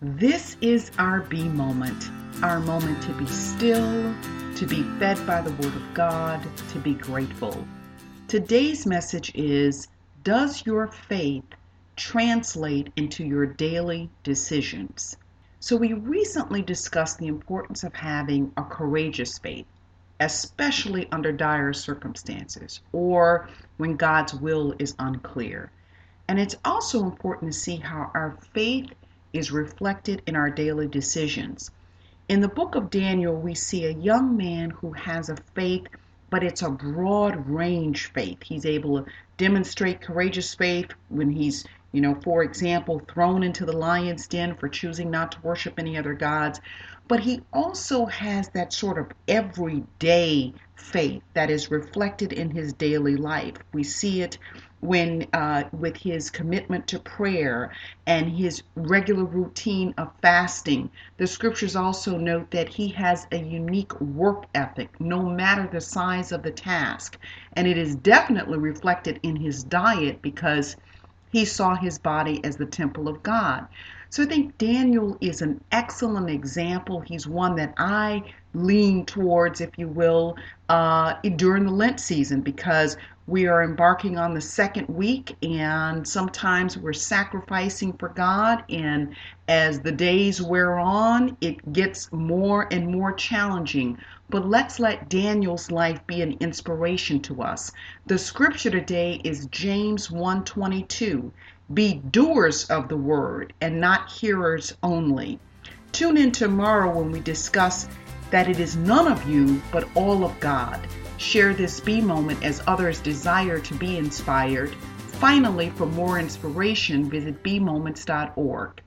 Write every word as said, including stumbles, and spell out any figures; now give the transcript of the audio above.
This is our B moment, our moment to be still, to be fed by the Word of God, to be grateful. Today's message is, does your faith translate into your daily decisions? So we recently discussed the importance of having a courageous faith, especially under dire circumstances or when God's will is unclear. And it's also important to see how our faith is reflected in our daily decisions. In the book of Daniel, we see a young man who has a faith, but it's a broad range faith. He's able to demonstrate courageous faith when he's, you know, for example, thrown into the lion's den for choosing not to worship any other gods. But he also has that sort of everyday faith that is reflected in his daily life. We see it when uh, with his commitment to prayer and his regular routine of fasting. The scriptures also note that he has a unique work ethic, no matter the size of the task. And it is definitely reflected in his diet because he saw his body as the temple of God. So I think Daniel is an excellent example. He's one that I lean towards, if you will, uh, during the Lent season, because we are embarking on the second week and sometimes we're sacrificing for God. And as the days wear on, it gets more and more challenging. But let's let Daniel's life be an inspiration to us. The scripture today is James one twenty-two. Be doers of the word and not hearers only. Tune in tomorrow when we discuss that it is none of you, but all of God. Share this B moment as others desire to be inspired. Finally, for more inspiration, visit b moments dot org.